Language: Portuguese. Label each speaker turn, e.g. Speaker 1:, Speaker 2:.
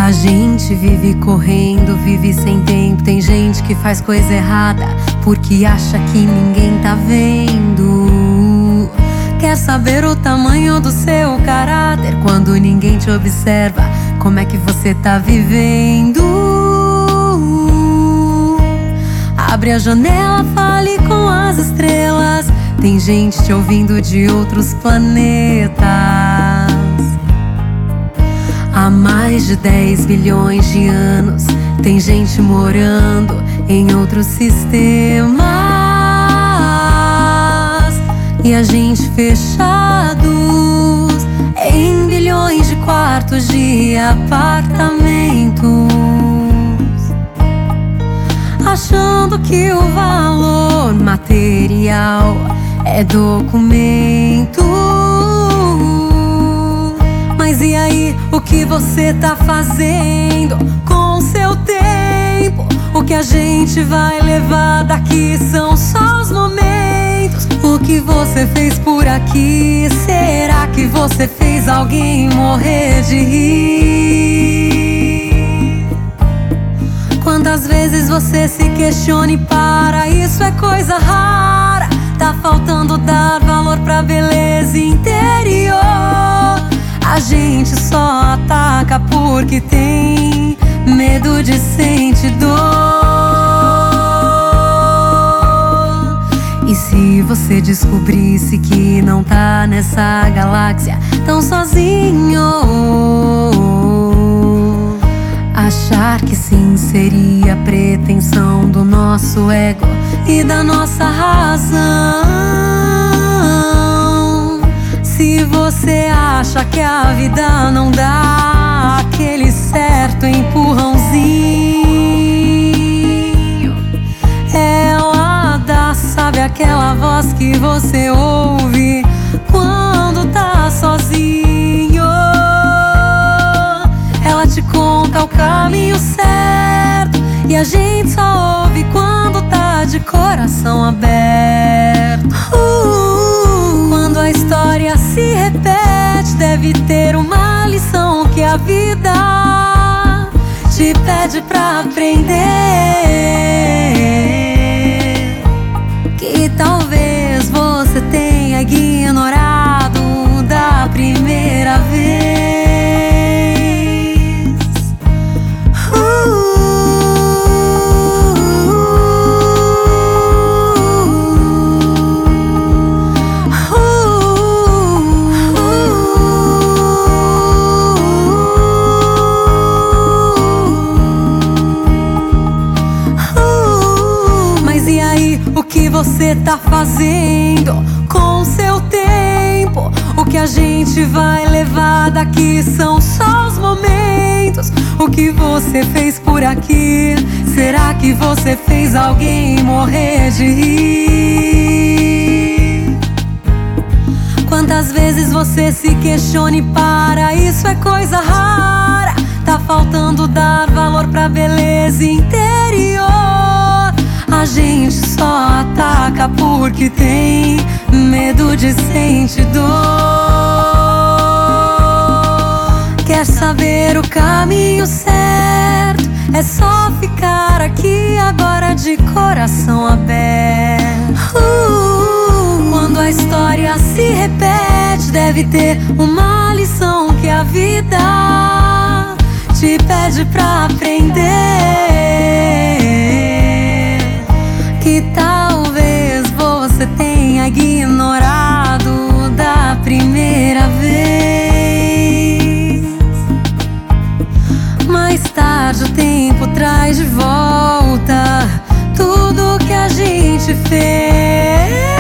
Speaker 1: A gente vive correndo, vive sem tempo. Tem gente que faz coisa errada porque acha que ninguém tá vendo. Quer saber o tamanho do seu caráter quando ninguém te observa? Como é que você tá vivendo? Abre a janela, fale com as estrelas. Tem gente te ouvindo de outros planetas. Há mais de 10 bilhões de anos tem gente morando em outros sistemas. E a gente fechados em bilhões de quartos de apartamentos, achando que o valor material é documento. Mas e aí, o que você tá fazendo com o seu tempo? O que a gente vai levar daqui são só os momentos. O que você fez por aqui? Será que você fez alguém morrer de rir? Quantas vezes você se questiona e para? Isso é coisa rara. Tá faltando dar valor pra beleza interior. A gente só ataca porque tem medo de sentir dor. E se você descobrisse que não tá nessa galáxia tão sozinho, achar que sim seria pretensão do nosso ego e da nossa razão. Se você acha que a vida não dá aquele certo empurrãozinho, ela dá, sabe, aquela voz que você ouve quando tá sozinho. Ela te conta o caminho certo e a gente só ouve quando tá de coração aberto. Quando a história se repete, deve ter uma lição que a vida te pede pra aprender, que talvez você tenha ignorado da primeira vez. O que você tá fazendo com o seu tempo? O que a gente vai levar daqui são só os momentos. O que você fez por aqui? Será que você fez alguém morrer de rir? Quantas vezes você se questiona e para? Isso é coisa rara. Tá faltando dar valor pra beleza interior. A gente só ataca porque tem medo de sentir dor. Quer saber o caminho certo? É só ficar aqui agora de coração aberto. Quando a história se repete, deve ter uma lição que a vida te pede pra aprender, que talvez você tenha ignorado da primeira vez. Mais tarde o tempo traz de volta tudo que a gente fez.